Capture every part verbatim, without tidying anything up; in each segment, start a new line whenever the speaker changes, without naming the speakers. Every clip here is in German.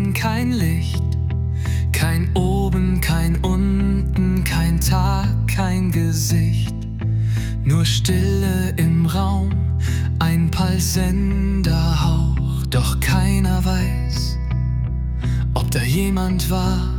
Schatten, kein Licht, kein oben, kein unten, kein Tag, kein Gesicht. Nur Stille im Raum, ein pulsender Hauch, doch keiner weiß, ob da jemand war.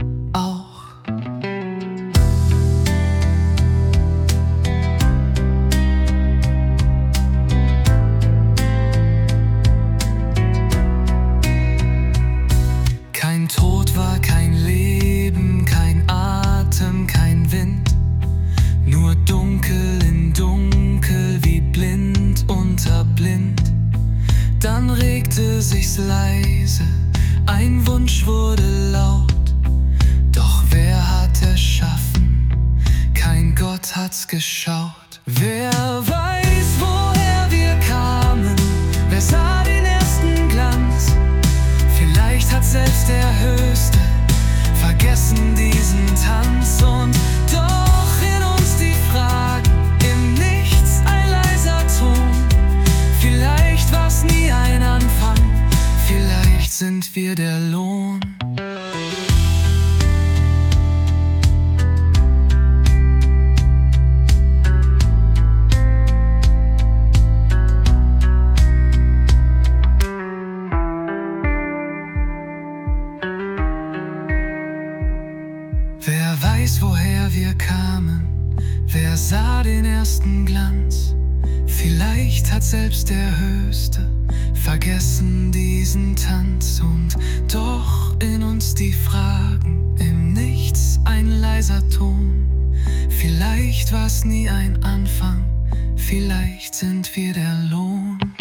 Kein Tod war, kein Leben, kein Atem, kein Wind. Nur dunkel in dunkel, wie blind unter blind. Dann regte sich's leise, ein Wunsch wurde laut. Doch wer hat erschaffen? Kein Gott hat's geschaut. Wer weiß, woher wir kamen? Wer sah den ersten Glanz? Vielleicht hat selbst der Höchste vergessen diesen Tanz. Und doch in uns die Fragen, im Nichts ein leiser Ton. Vielleicht war's nie ein Anfang, vielleicht sind wir der Lohn. Wer weiß, woher wir kamen? Wer sah den ersten Glanz? Vielleicht hat selbst der Höchste vergessen diesen Tanz. Und doch in uns die Fragen, im Nichts ein leiser Ton. Vielleicht war's nie ein Anfang, vielleicht sind wir der Lohn.